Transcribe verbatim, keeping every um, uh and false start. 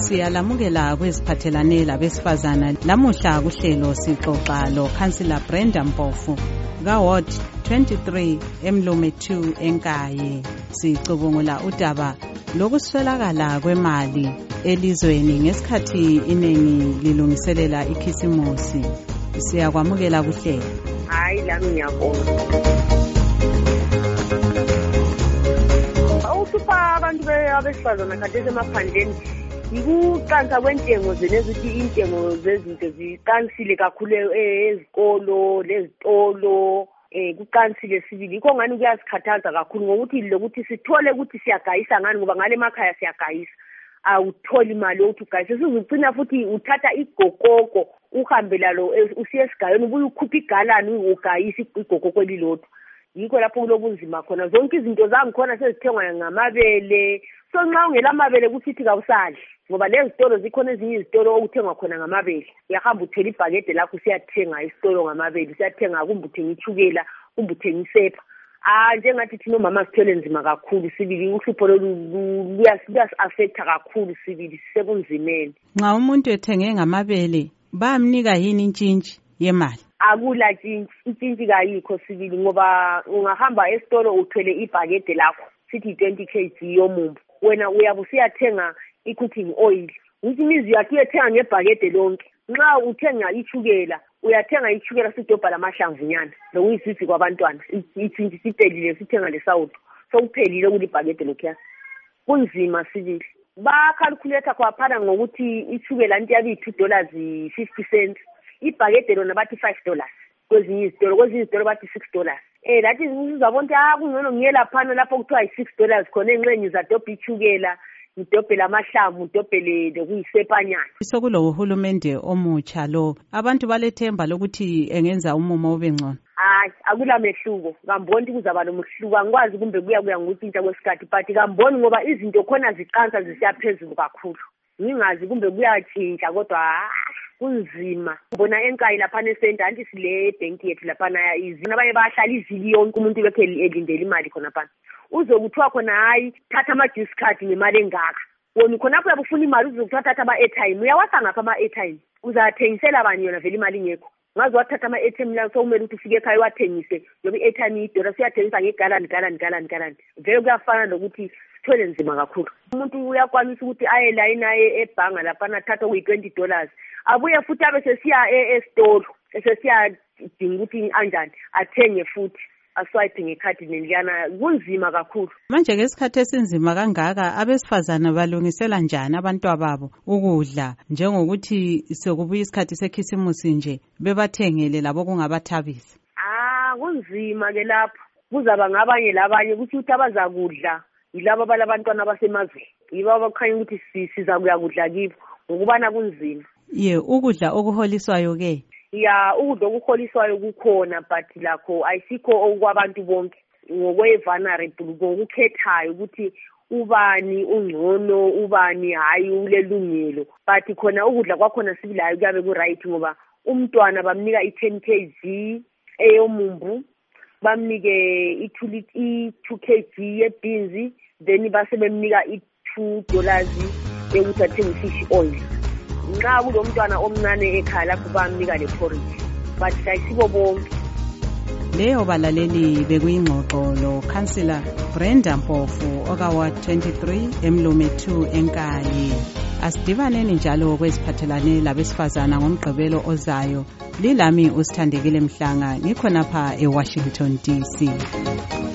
Siyalamukela kweziphathelane labesifazana. Lamuhla kuhlelo sixoxa lo Councillor Brenda Mpofu ka Ward twenty-three Emlume two eNkayi. Sicubungula udaba lokuswelakala kwemali elizweni ngesikhathi iningi lilungiselela ikhisimusi. Siyakwamukela kuhlelo. Hayi lami ngiyabonga. Awusupa abantu abesifazana khathesi emaphandleni yikuqansa kwentengo zenezithi intengo zezinto ziqansile kakhulu ezikolo lezitolo eh kuqansile sibili ikho ngani kuyasikhathaza kakhulu ngokuthi lokuthi sithole ukuthi siyagayisa ngani ngoba ngale emakhaya siyagayisa awutholi imali yokuthi ugayise sizugcina futhi uthatha igokoko uhambe lalo usiye esigayweni ubuye ukhupha igalani ugayisa igokoko elilodwa. Yikho lapho kulobunzima khona zonke izinto zangikhona sezithengwa ngamabele so nxa ungela amabele kusithi kawusali ngoba lezi zitolo zikhona ezinye izitolo okuthengwa khona ngamabele uyahamba uthela ibhakede lakho siyathenga isitolo ngamabele siyathenga kumbe uthenga ichukela kumbe uthenga isepa ah njengathi thina omama sithele nzima kakhulu sibili uhlupho luyas-affecta kakhulu sibili sisebunzimeni. Nxa umuntu ethenge ngamabele bayamnika yini intshintshi yemali? Akula tshintshi intshintshi kayikho sibili ngoba ungahamba esitolo uthwele ibhakede lakho sithi twenty kilograms yomumbu wena uyabe usiyathenga i-cooking oil which means uyathi uyathenga ngebhakede lonke. Nxa uthenga ichukela uyathenga ichukela sidobha lamahlamvunyana lokuyisisi kwabantwana itshintshi siphelile sithenga lesawudo so kuphelile kulibhakede lokhuya kunzima sibili. Ba-calculator kwaphana ngokuthi ichukela nti yabi two dollars fifty cents ibhakede lona bathi five dollars kwezinye izitolo kwezinye izitolo bathi six dollars. Eh that is uzabona ukuthi ah kungcono ngiyelaphana lapho kuthiwa yi-six dollars khona enxenye zadobha ichukela ngidobhela amahlamvu ngidobhele lokuyisepanyana. Sokulo uhulumende omutsha lo abantu balethemba lokuthi engenza umumo ube ngcono. Hayi akula mehluko ngamboni ukuthi kuzaba nomhluko angikwazi kumbe kuya kuya ngokutshintsha kwesikhathi but ngamboni ngoba izinto khona ziqansa zisiyaphezulu kakhulu ngingazi kumbe kuyatshintsha kodwa kunzima. Bona eNkayi lapha nesenta anti sile bank yethu lapha na izini abaye bahlala iviki yonke umuntu bekhe elindele imali khona phansi uzokuthiwa khona hayi thatha ama juice card nemali engaka wona khona lapho uyabufuna imali uzokuthatha ama airtime uyawatha ngapha ama airtime uzathengisela abanye yona vele imali ngekho ngaze wathatha ama airtime la so kumele ukuthi ufike ekhaya wathengise yobe airtime idora siyathengisa ngegalani galani galani galani vele kuyafana nokuthi sithole nzima kakhulu. Umuntu uyakwanisa ukuthi aye la inaye ebhanga lapha nathatha kuyi twenty dollars abuye futhi abe sesiya esitolo sesiya dinga ukuthi anjani athenge futhi aswipe ngekhadi neliyana kunzima kakhulu. Manje ngesikhathi esinzima kangaka abesifazana balungisela njani abantwababo ukudla njengokuthi sekubuya isikhathi sekhisimusi nje bebathengele labo kungabathabisa? Ah kunzima ke lapho kuzaba ngabanye labanye kuthi uthi abazakudla yilabo balabantwana basemazweni yibo abakhanya ukuthi siza kuya kudla kibo ngokubana kunzima. Ye ukudla okuholiswayo ke ya ukudla okuholiswayo kukhona but lakho ayisikho okwabantu bonke ngokwe-vulnerable ngokukhethayo ukuthi ubani ungcono ubani hayi ulelungelo but khona ukudla kwakhona sibilayo kuyabe ku-right ngoba umntwana bamnika i-ten kilograms eyomumbu bamnike i-two kilograms ye-beans then base bemnika i-two dollars yokuthi athenge fish oil. Nxa kulo mntwana omncane ekhaya lapho bamnika le porridge but ayisibo bonke. Leyo balaleli bekuyingxoxo lo Councillor Brenda Mpofu oka Ward twenty-three Emlume two eNkayi. Asidibaneni njalo kweziphathelane labesifazana ngomgqibelo ozayo. Lilami uSithandekile Mhlanga ngikhona pha eWashington D C.